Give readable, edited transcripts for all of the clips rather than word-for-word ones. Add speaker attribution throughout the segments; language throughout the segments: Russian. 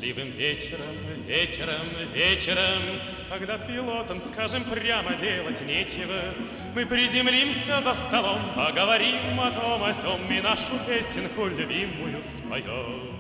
Speaker 1: Дождливым вечером, вечером, вечером, когда пилотам, скажем, прямо делать нечего, мы приземлимся за столом, поговорим о том, о сём и нашу песенку любимую споем.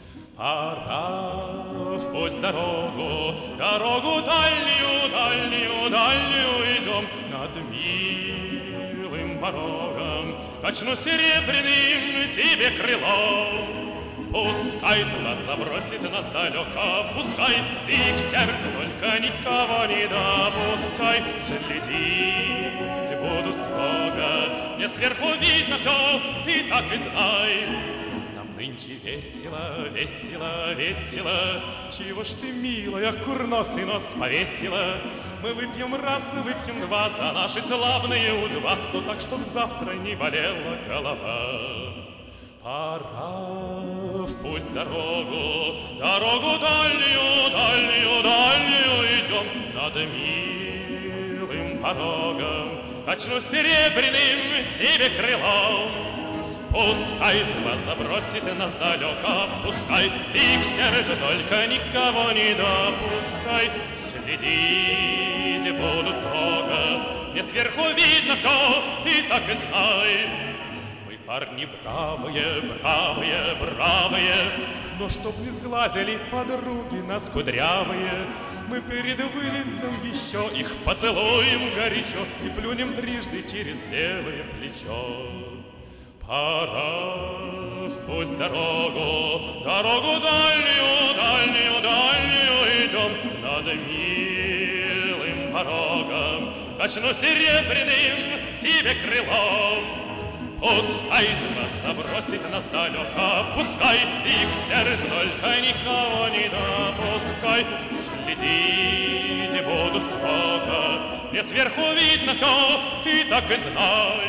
Speaker 1: Пора в путь дорогу, дорогу дальнюю, дальнюю, дальнюю идем над милым порогом. Качну серебряным тебе крылом. Пускай туда забросит нас далеко, пускай и к сердцу только никого не допускай. Следить буду строго, мне сверху видно все, ты так и знай. Нам нынче весело, весело, весело. Чего ж ты, милая, курносый нос повесила? Мы выпьем раз и выпьем два за наши славные У-2, но так, чтоб завтра не болела голова. Пора в путь дорогу, дорогу дальнюю, дальнюю, дальнюю идем над милым порогом. Качну серебряным тебе крылом. Пускай звук забросит нас далеко, пускай и к сердцу только никого не допускай. Следить буду строго, мне сверху видно все, ты так и знай. Парни бравые, бравые, бравые, но чтоб не сглазили подруги нас кудрявые, мы перед вылетом еще их поцелуем горячо и плюнем трижды через левое плечо. Пора в путь дорогу, дорогу дальнюю, дальнюю, дальнюю идем над милым порогом. Качну серебряным тебе крылом. Пускай нас забросит нас далеко, пускай и к сердцу только никого не допускай. Следить буду строго, мне сверху видно все, ты так и знай.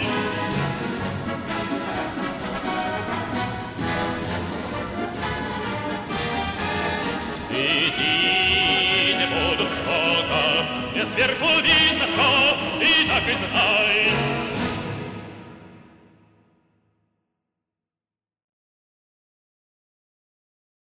Speaker 1: Следить буду строго, мне сверху видно все, ты так и знай.